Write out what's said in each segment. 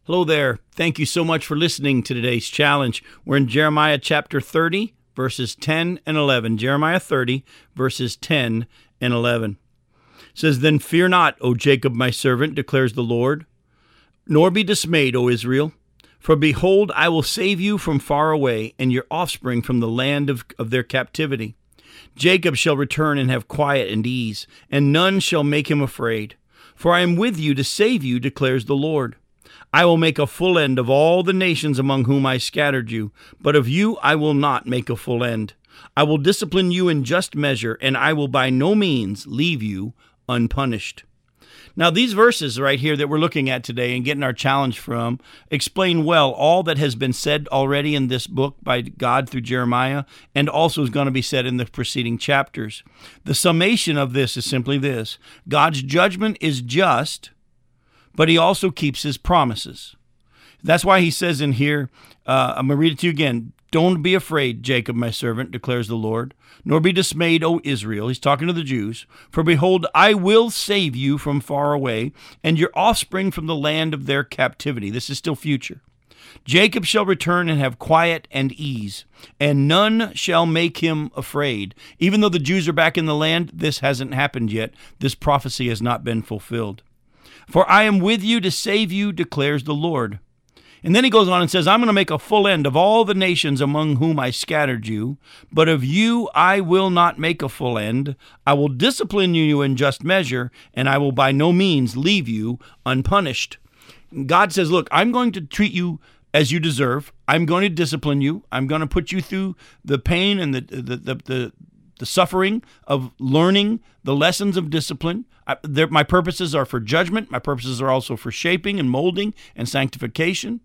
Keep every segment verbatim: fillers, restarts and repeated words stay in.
Hello there. Thank you so much for listening to today's challenge. We're in Jeremiah chapter thirty, verses ten and eleven. Jeremiah thirty, verses ten and eleven. It says, "Then fear not, O Jacob, my servant, declares the Lord, nor be dismayed, O Israel. For behold, I will save you from far away, and your offspring from the land of, of their captivity. Jacob shall return and have quiet and ease, and none shall make him afraid. For I am with you to save you, declares the Lord. I will make a full end of all the nations among whom I scattered you, but of you I will not make a full end. I will discipline you in just measure, and I will by no means leave you unpunished." Now, these verses right here that we're looking at today and getting our challenge from explain well all that has been said already in this book by God through Jeremiah, and also is going to be said in the preceding chapters. The summation of this is simply this: God's judgment is just, but he also keeps his promises. That's why he says in here, uh, I'm going to read it to you again. "Don't be afraid, Jacob, my servant, declares the Lord, nor be dismayed, O Israel." He's talking to the Jews. "For behold, I will save you from far away, and your offspring from the land of their captivity." This is still future. "Jacob shall return and have quiet and ease, and none shall make him afraid." Even though the Jews are back in the land, this hasn't happened yet. This prophecy has not been fulfilled. "For I am with you to save you, declares the Lord." And then he goes on and says, "I'm going to make a full end of all the nations among whom I scattered you, but of you I will not make a full end. I will discipline you in just measure, and I will by no means leave you unpunished." God says, look, I'm going to treat you as you deserve. I'm going to discipline you. I'm going to put you through the pain and the the the, the, the suffering of learning the lessons of discipline. I, my purposes are for judgment. My purposes are also for shaping and molding and sanctification.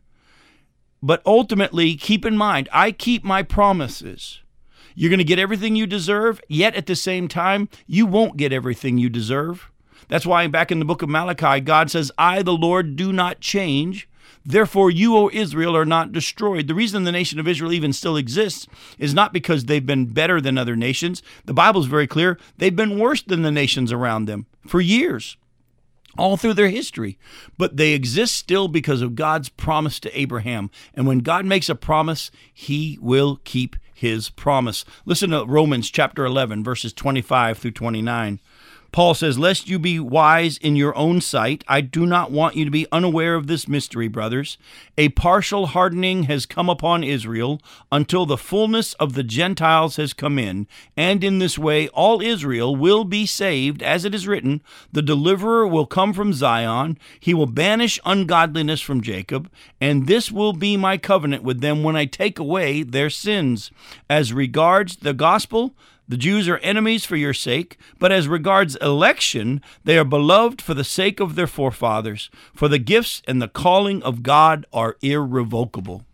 But ultimately, keep in mind, I keep my promises. You're going to get everything you deserve, yet at the same time, you won't get everything you deserve. That's why back in the book of Malachi, God says, "I, the Lord, do not change. Therefore, you, O Israel, are not destroyed." The reason the nation of Israel even still exists is not because they've been better than other nations. The Bible is very clear. They've been worse than the nations around them for years, all through their history. But they exist still because of God's promise to Abraham. And when God makes a promise, he will keep his promise. Listen to Romans chapter eleven, verses twenty-five through twenty-nine. Paul says, "Lest you be wise in your own sight, I do not want you to be unaware of this mystery, brothers. A partial hardening has come upon Israel until the fullness of the Gentiles has come in, and in this way all Israel will be saved, as it is written, the deliverer will come from Zion. He will banish ungodliness from Jacob, and this will be my covenant with them when I take away their sins. As regards the gospel, the Jews are enemies for your sake, but as regards election, they are beloved for the sake of their forefathers. For the gifts and the calling of God are irrevocable."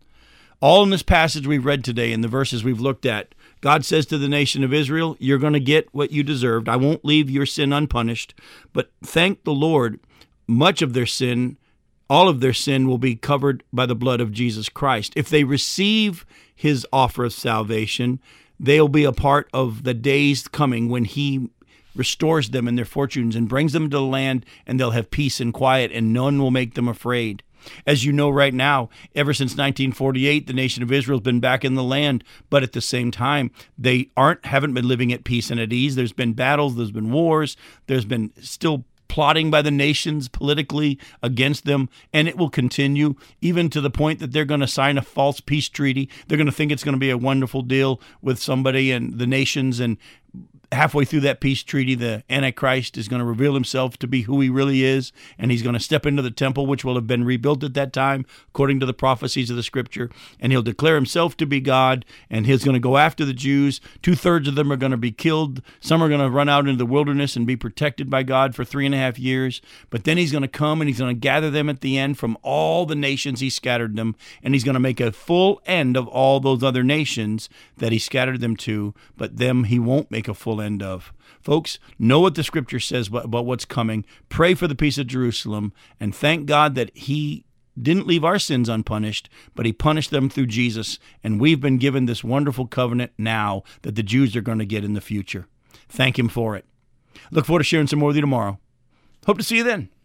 All in this passage we've read today, in the verses we've looked at, God says to the nation of Israel, you're going to get what you deserved. I won't leave your sin unpunished. But thank the Lord, much of their sin, all of their sin will be covered by the blood of Jesus Christ. If they receive his offer of salvation, they'll be a part of the days coming when he restores them in their fortunes and brings them to the land, and they'll have peace and quiet, and none will make them afraid. As you know right now, ever since nineteen forty-eight, the nation of Israel has been back in the land, but at the same time, they aren't haven't been living at peace and at ease. There's been battles, there's been wars, there's been still plotting by the nations politically against them, and it will continue even to the point that they're going to sign a false peace treaty. They're going to think it's going to be a wonderful deal with somebody and the nations, and halfway through that peace treaty, the Antichrist is going to reveal himself to be who he really is, and he's going to step into the temple, which will have been rebuilt at that time, according to the prophecies of the Scripture, and he'll declare himself to be God, and he's going to go after the Jews. Two-thirds of them are going to be killed. Some are going to run out into the wilderness and be protected by God for three and a half years, but then he's going to come, and he's going to gather them at the end from all the nations he scattered them, and he's going to make a full end of all those other nations that he scattered them to, but them he won't make a full end of. Folks, know what the Scripture says about what's coming. Pray for the peace of Jerusalem, and thank God that he didn't leave our sins unpunished, but he punished them through Jesus, and we've been given this wonderful covenant now that the Jews are going to get in the future. Thank him for it. Look forward to sharing some more with you tomorrow. Hope to see you then.